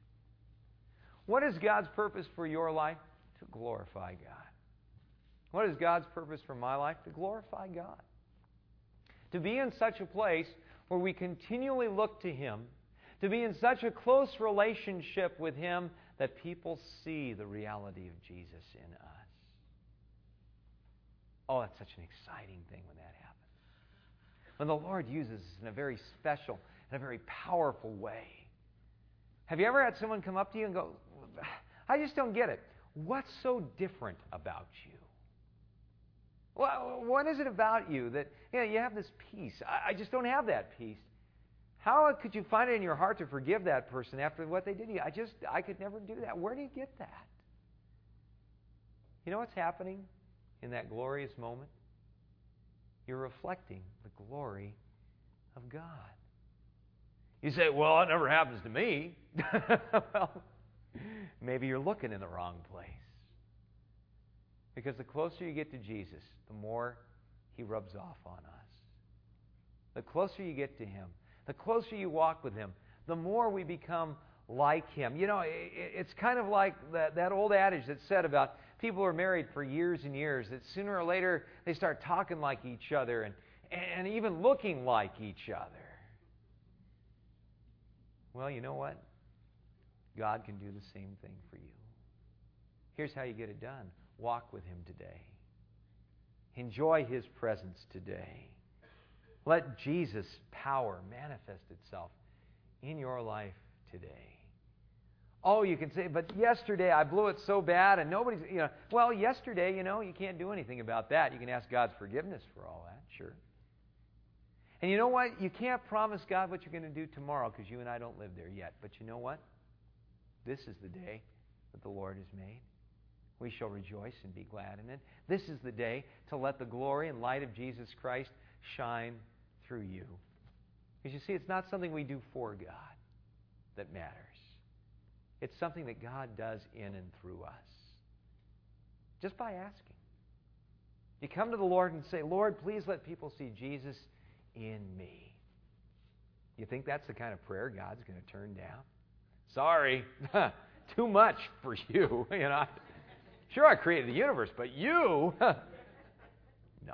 What is God's purpose for your life? To glorify God. What is God's purpose for my life? To glorify God. To be in such a place where we continually look to him, to be in such a close relationship with him that people see the reality of Jesus in us. Oh, it's such an exciting thing when that happens. When the Lord uses us in a very special and a very powerful way. Have you ever had someone come up to you and go, I just don't get it. What's so different about you? Well, what is it about you that you know, you have this peace? I, I just don't have that peace. How could you find it in your heart to forgive that person after what they did to you? I just, I could never do that. Where do you get that? You know what's happening in that glorious moment? You're reflecting the glory of God. You say, well, it never happens to me. Well, maybe you're looking in the wrong place. Because the closer you get to Jesus, the more He rubs off on us. The closer you get to Him, the closer you walk with Him, the more we become like Him. You know, it's kind of like that, that old adage that said about people who are married for years and years, that sooner or later they start talking like each other and, and even looking like each other. Well, you know what? God can do the same thing for you. Here's how you get it done. Walk with Him today. Enjoy His presence today. Let Jesus' power manifest itself in your life today. Oh, you can say, but yesterday I blew it so bad and nobody's, you know, well, yesterday, you know, you can't do anything about that. You can ask God's forgiveness for all that, sure. And you know what? You can't promise God what you're going to do tomorrow because you and I don't live there yet. But you know what? This is the day that the Lord has made. We shall rejoice and be glad in it. This is the day to let the glory and light of Jesus Christ shine through you. Because you see, it's not something we do for God that matters. It's something that God does in and through us. Just by asking. You come to the Lord and say, Lord, please let people see Jesus in me. You think that's the kind of prayer God's going to turn down? Sorry, too much for you. You know, sure, I created the universe, but you, no.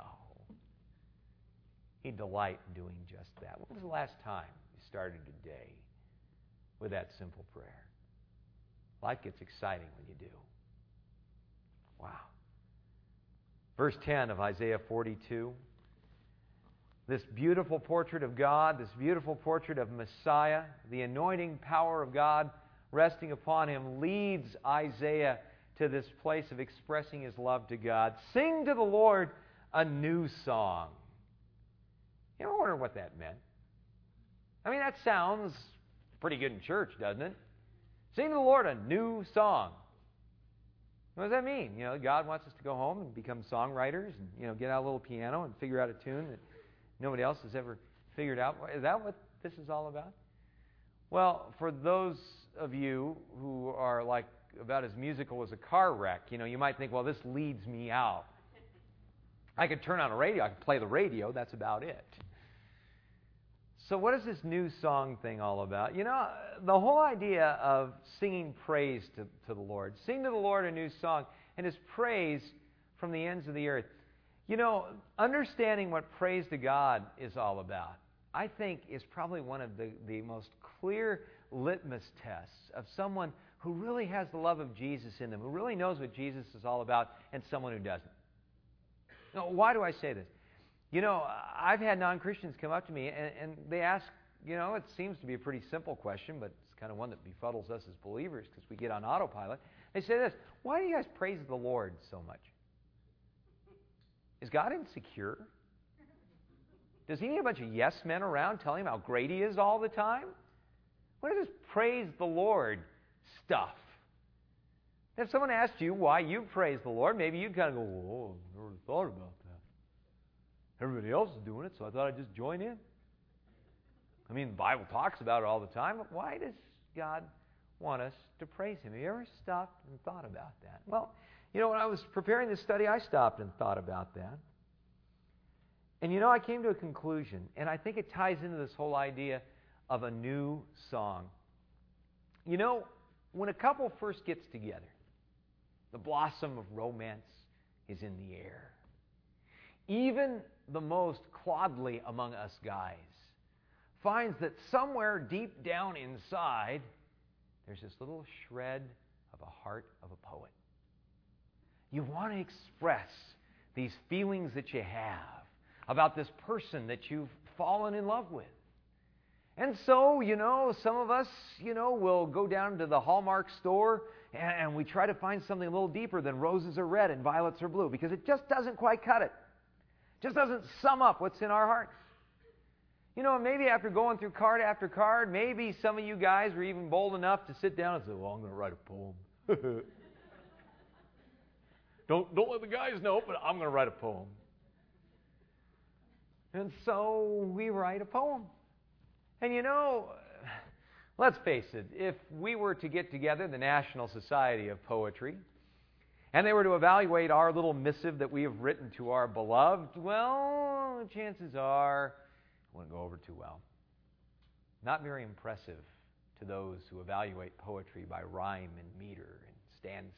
He'd delight in doing just that. When was the last time you started a day with that simple prayer? Life gets exciting when you do. Wow. Verse ten of Isaiah forty-two. This beautiful portrait of God, this beautiful portrait of Messiah, the anointing power of God resting upon Him, leads Isaiah to this place of expressing his love to God. Sing to the Lord a new song. You ever wonder what that meant? I mean, that sounds pretty good in church, doesn't it? Sing to the Lord a new song. What does that mean? You know, God wants us to go home and become songwriters and, you know, get out a little piano and figure out a tune that nobody else has ever figured out. Is that what this is all about? Well, for those of you who are like about as musical as a car wreck, you know, you might think, well, this leads me out. I could turn on a radio, I could play the radio, that's about it. So what is this new song thing all about? You know, the whole idea of singing praise to, to the Lord. Sing to the Lord a new song, and His praise from the ends of the earth. You know, understanding what praise to God is all about, I think, is probably one of the, the most clear litmus tests of someone who really has the love of Jesus in them, who really knows what Jesus is all about, and someone who doesn't. Now, why do I say this? You know, I've had non-Christians come up to me, and, and they ask, you know, it seems to be a pretty simple question, but it's kind of one that befuddles us as believers because we get on autopilot. They say this: why do you guys praise the Lord so much? Is God insecure? Does He need a bunch of yes men around telling Him how great He is all the time? What is this praise the Lord stuff? If someone asked you why you praise the Lord, maybe you'd kind of go, "Oh, I've never thought about that. Everybody else is doing it, so I thought I'd just join in." I mean, the Bible talks about it all the time, but why does God want us to praise Him? Have you ever stopped and thought about that? Well, you know, when I was preparing this study, I stopped and thought about that. And you know, I came to a conclusion, and I think it ties into this whole idea of a new song. You know, when a couple first gets together, the blossom of romance is in the air. Even the most clodly among us guys finds that somewhere deep down inside, there's this little shred of a heart of a poet. You want to express these feelings that you have about this person that you've fallen in love with. And so, you know, some of us, you know, will go down to the Hallmark store and, and we try to find something a little deeper than roses are red and violets are blue because it just doesn't quite cut it. Just doesn't sum up what's in our hearts. You know, maybe after going through card after card, maybe some of you guys were even bold enough to sit down and say, well, I'm going to write a poem. don't, don't let the guys know, but I'm going to write a poem. And so we write a poem. And you know, let's face it, if we were to get together, the National Society of Poetry, and they were to evaluate our little missive that we have written to our beloved, well, chances are it wouldn't go over too well. Not very impressive to those who evaluate poetry by rhyme and meter and stanza.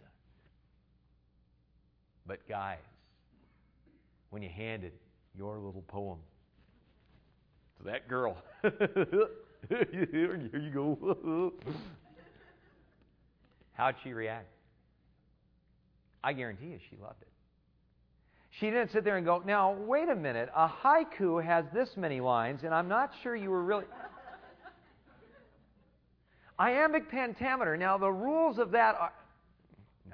But guys, when you handed your little poem to that girl, here you go. How'd she react? I guarantee you she loved it. She didn't sit there and go, now, wait a minute, a haiku has this many lines, and I'm not sure you were really... Iambic pentameter, now the rules of that are... No.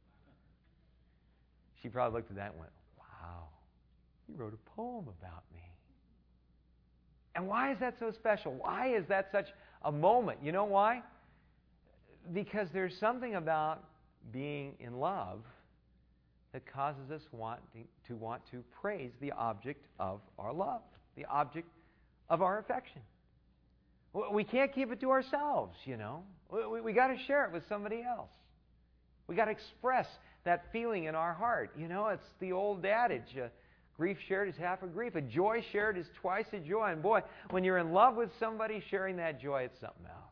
She probably looked at that and went, wow, you wrote a poem about me. And why is that so special? Why is that such a moment? You know why? Because there's something about being in love that causes us wanting to want to praise the object of our love, the object of our affection. We can't keep it to ourselves, you know. We, we got to share it with somebody else. We got to express that feeling in our heart. You know, it's the old adage, uh, grief shared is half a grief. A joy shared is twice a joy. And boy, when you're in love with somebody, sharing that joy, it's something else.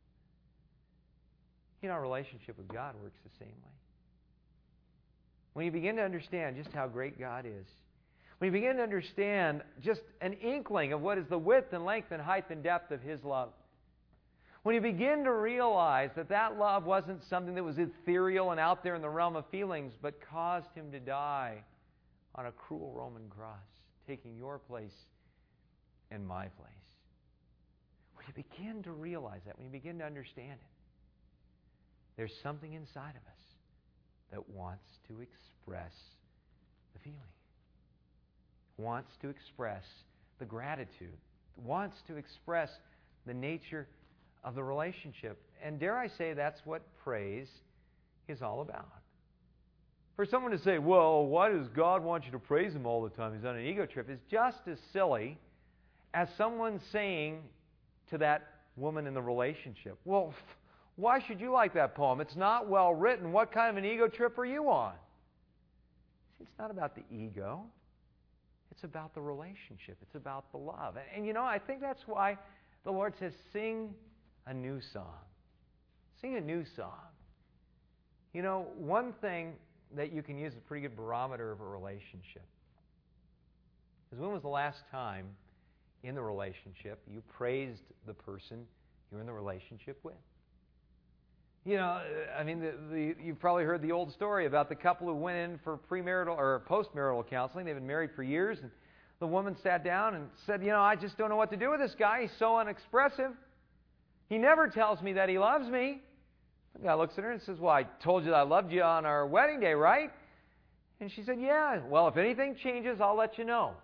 You know, our relationship with God works the same way. When you begin to understand just how great God is, when you begin to understand just an inkling of what is the width and length and height and depth of His love, when you begin to realize that that love wasn't something that was ethereal and out there in the realm of feelings, but caused Him to die on a cruel Roman cross, taking your place and my place. When you begin to realize that, when you begin to understand it, there's something inside of us that wants to express the feeling, wants to express the gratitude, wants to express the nature of the relationship. And dare I say, that's what praise is all about. For someone to say, well, why does God want you to praise Him all the time? He's on an ego trip, is just as silly as someone saying to that woman in the relationship, well, why should you like that poem? It's not well written. What kind of an ego trip are you on? See, it's not about the ego. It's about the relationship. It's about the love. And, and you know, I think that's why the Lord says, sing a new song. Sing a new song. You know, one thing that you can use as a pretty good barometer of a relationship is, when was the last time in the relationship you praised the person you're in the relationship with? You know, I mean, the, the, you've probably heard the old story about the couple who went in for premarital or postmarital counseling. They've been married for years, and the woman sat down and said, you know, I just don't know what to do with this guy. He's so unexpressive. He never tells me that he loves me. The guy looks at her and says, well, I told you that I loved you on our wedding day, right? And she said, yeah. Well, if anything changes, I'll let you know.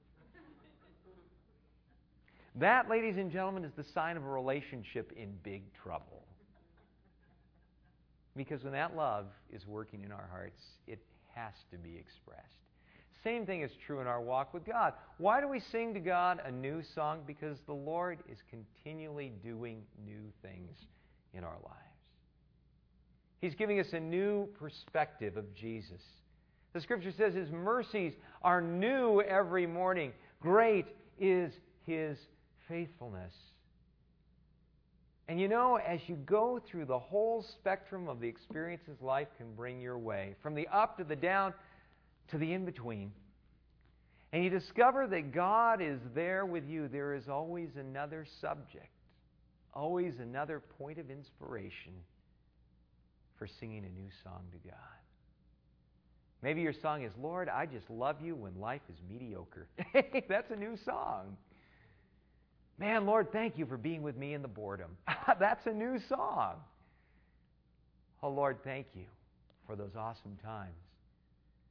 That, ladies and gentlemen, is the sign of a relationship in big trouble. Because when that love is working in our hearts, it has to be expressed. Same thing is true in our walk with God. Why do we sing to God a new song? Because the Lord is continually doing new things in our lives. He's giving us a new perspective of Jesus. The Scripture says His mercies are new every morning. Great is His faithfulness. And you know, as you go through the whole spectrum of the experiences life can bring your way, from the up to the down to the in-between, and you discover that God is there with you, there is always another subject, always another point of inspiration for singing a new song to God. Maybe your song is, Lord, I just love you when life is mediocre. Hey, that's a new song. Man, Lord, thank you for being with me in the boredom. That's a new song. Oh, Lord, thank you for those awesome times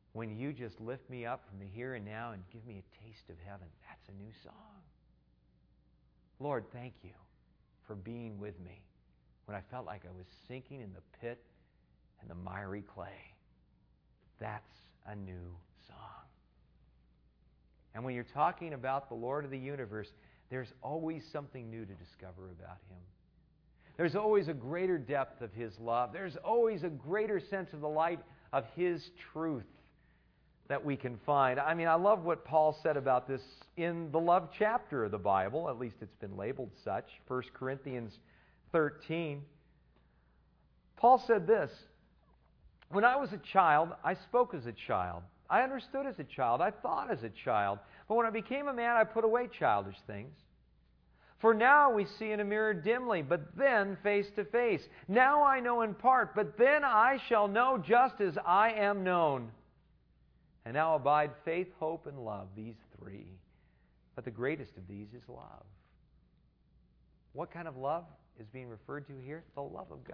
when you just lift me up from the here and now and give me a taste of heaven. That's a new song. Lord, thank you for being with me when I felt like I was sinking in the pit and the miry clay. That's a new song. And when you're talking about the Lord of the universe, there's always something new to discover about Him. There's always a greater depth of His love. There's always a greater sense of the light of His truth that we can find. I mean, I love what Paul said about this in the love chapter of the Bible. At least it's been labeled such. First Corinthians thirteen. Paul said this, "When I was a child, I spoke as a child. I understood as a child. I thought as a child. But when I became a man, I put away childish things. For now we see in a mirror dimly, but then face to face. Now I know in part, but then I shall know just as I am known. And now abide faith, hope, and love, these three. But the greatest of these is love." What kind of love is being referred to here? The love of God.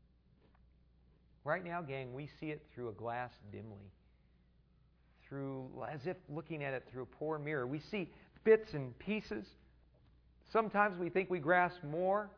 Right now, gang, we see it through a glass dimly. Through, as if looking at it through a poor mirror. We see bits and pieces. Sometimes we think we grasp more,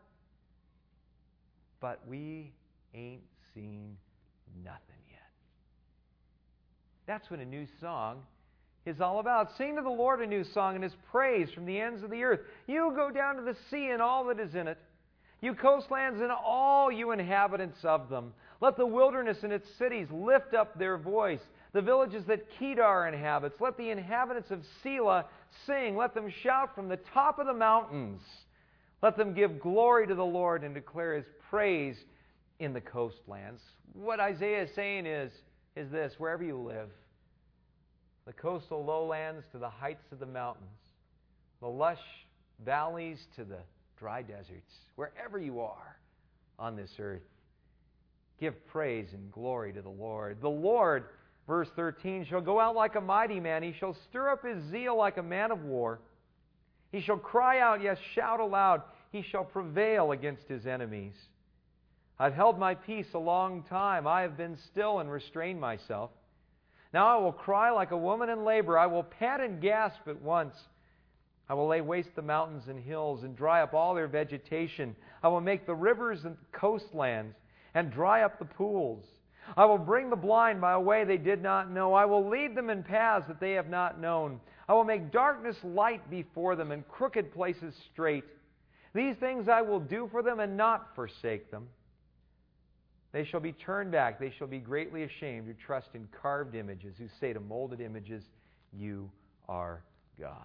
but we ain't seen nothing yet. That's what a new song is all about. Sing to the Lord a new song and His praise from the ends of the earth. You go down to the sea and all that is in it. You coastlands and all you inhabitants of them. Let the wilderness and its cities lift up their voice. The villages that Kedar inhabits, let the inhabitants of Selah sing. Let them shout from the top of the mountains. Let them give glory to the Lord and declare His praise in the coastlands. What Isaiah is saying is, is this: wherever you live, the coastal lowlands to the heights of the mountains, the lush valleys to the dry deserts, wherever you are on this earth, give praise and glory to the Lord. The Lord, verse thirteen, shall go out like a mighty man. He shall stir up His zeal like a man of war. He shall cry out, yes, shout aloud. He shall prevail against His enemies. I've held my peace a long time. I have been still and restrained myself. Now I will cry like a woman in labor. I will pant and gasp at once. I will lay waste the mountains and hills and dry up all their vegetation. I will make the rivers and coastlands and dry up the pools. I will bring the blind by a way they did not know. I will lead them in paths that they have not known. I will make darkness light before them and crooked places straight. These things I will do for them and not forsake them. They shall be turned back. They shall be greatly ashamed who trust in carved images, who say to molded images, you are God.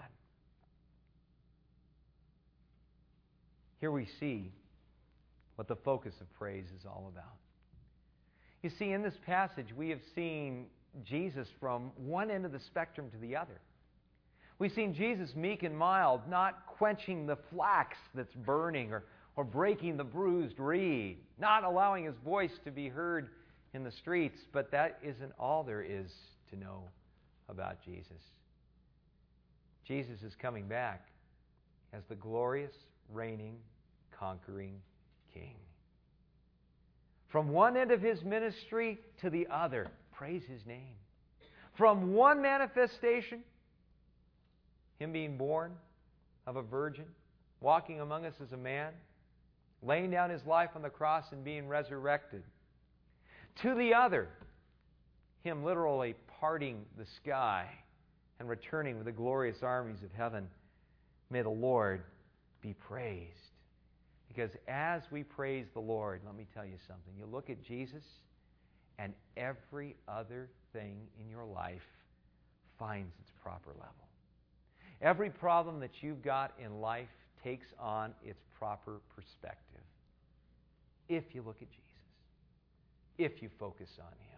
Here we see what the focus of praise is all about. You see, in this passage, we have seen Jesus from one end of the spectrum to the other. We've seen Jesus meek and mild, not quenching the flax that's burning or, or breaking the bruised reed, not allowing His voice to be heard in the streets. But that isn't all there is to know about Jesus. Jesus is coming back as the glorious, reigning, conquering King. From one end of His ministry to the other, praise His name. From one manifestation, Him being born of a virgin, walking among us as a man, laying down His life on the cross and being resurrected, to the other, Him literally parting the sky and returning with the glorious armies of heaven. May the Lord be praised. Because as we praise the Lord, let me tell you something. You look at Jesus, and every other thing in your life finds its proper level. Every problem that you've got in life takes on its proper perspective. If you look at Jesus. If you focus on Him.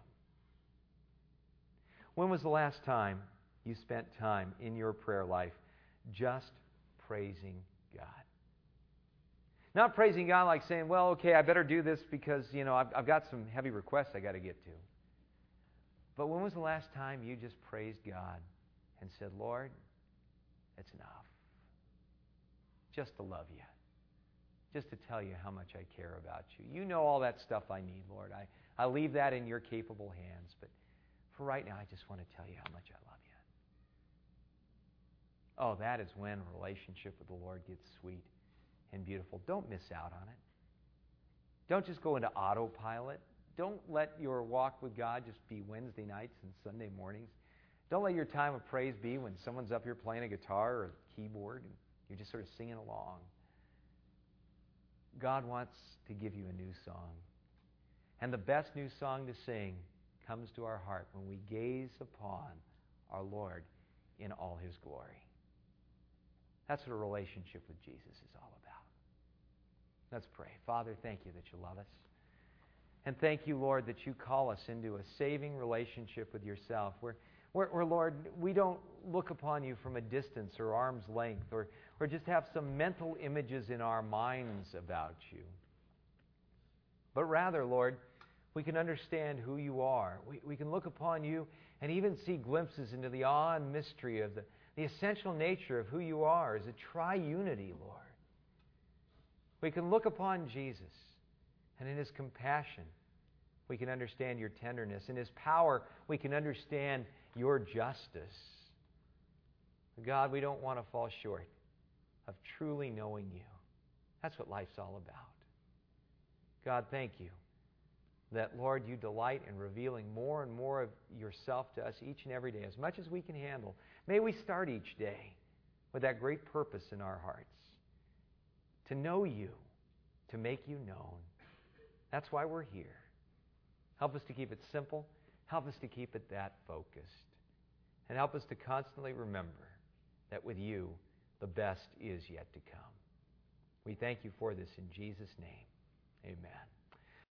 When was the last time you spent time in your prayer life just praising God? Not praising God like saying, well, okay, I better do this because, you know, I've, I've got some heavy requests I got to get to. But when was the last time you just praised God and said, Lord, it's enough. Just to love you. Just to tell you how much I care about you. You know all that stuff I need, Lord. I, I leave that in your capable hands. But For right now, I just want to tell you how much I love you. Oh, that is when a relationship with the Lord gets sweet and beautiful. Don't miss out on it. Don't just go into autopilot. Don't let your walk with God just be Wednesday nights and Sunday mornings. Don't let your time of praise be when someone's up here playing a guitar or a keyboard and you're just sort of singing along. God wants to give you a new song. And the best new song to sing comes to our heart when we gaze upon our Lord in all His glory. That's what a relationship with Jesus is all about. Let's pray. Father, thank you that you love us. And thank you, Lord, that you call us into a saving relationship with yourself where, where, where, Lord, we don't look upon you from a distance or arm's length or, or just have some mental images in our minds about you. But rather, Lord, we can understand who you are. We, we can look upon you and even see glimpses into the awe and mystery of the, the essential nature of who you are as a triunity, Lord. We can look upon Jesus, and in His compassion, we can understand your tenderness. In His power, we can understand your justice. God, we don't want to fall short of truly knowing you. That's what life's all about. God, thank you that, Lord, you delight in revealing more and more of yourself to us each and every day, as much as we can handle. May we start each day with that great purpose in our hearts, to know you, to make you known. That's why we're here. Help us to keep it simple. Help us to keep it that focused. And help us to constantly remember that with you, the best is yet to come. We thank you for this in Jesus' name. Amen.